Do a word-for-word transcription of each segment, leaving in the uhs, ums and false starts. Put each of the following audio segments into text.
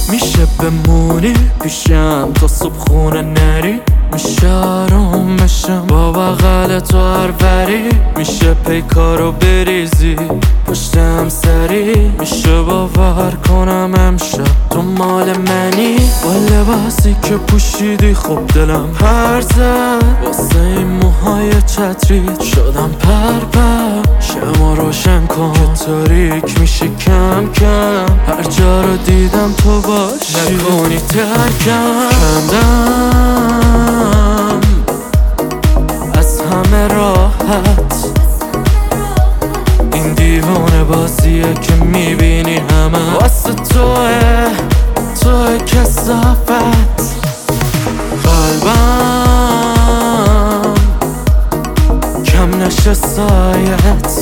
میشه بمونی پیشم تا صبح خونه نری، میشه آروم بشم با بغل تو هر وری، میشه پیکارو بریزی پشتم سری، میشه باور کنم امشب تو مال منی. با لباسی که پوشیدی خوب دلم پر زد، واسه این موهای چتریت شدم پر پر. شما روشن کن که تاریک میشه کم کم، هر جا رو دیدم تو باشی نکنی ترکم. کندم از همه راحت، این دیوانه بازیه که میبینی همه واسه توه، توه کثافت. قلبم کم نشه سایت،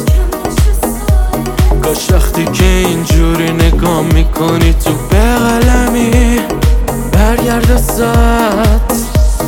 کاش وقتی که اینجوری نگاه میکنی تو به قلمی برگرد ساعت.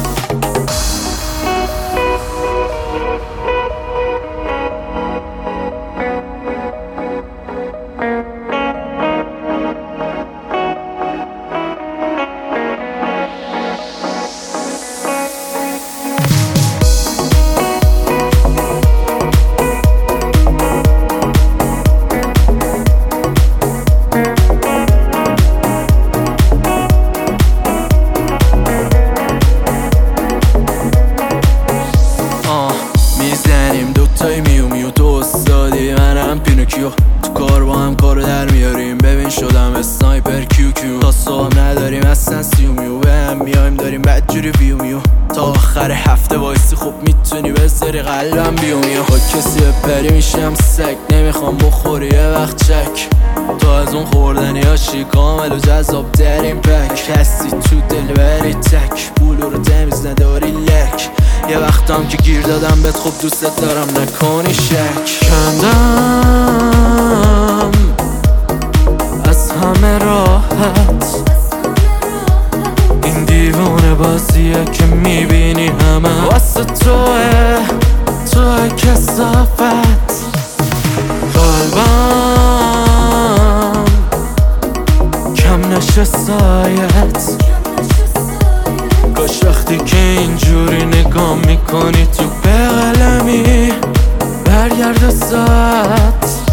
میزنیم دوتای میو میو، تو استادی منم پینوکیو، تو کار با هم کارو در میاریم. ببین شدم اسنایپر کیو کیو، تا صبح نداریم اصلا سیو میو، به هم میایم داریم بدجوری ویو میو. تا آخر هفته وایسی خوب میتونی بذاری قلبم بیو میو. با کسی بپری میشم سگ، نمیخوام بخوری یه وقت چک، تو از اون خوردنی هاشی کامل و جذاب در این پک. هستی تو دل بری تک، بولو رو تمیز نداری لک، یه وقتم که گیر دادم بهت خوب دوست دارم نکنی شک. کندم از همه راحت، این دیوانه بازیه که میبینی همه واسه توه، توه کثافت. قلبم کم نشه سایت، کاش وقتی که اینجوری نگاه میکنی تو به قلمی برگرد ساعت.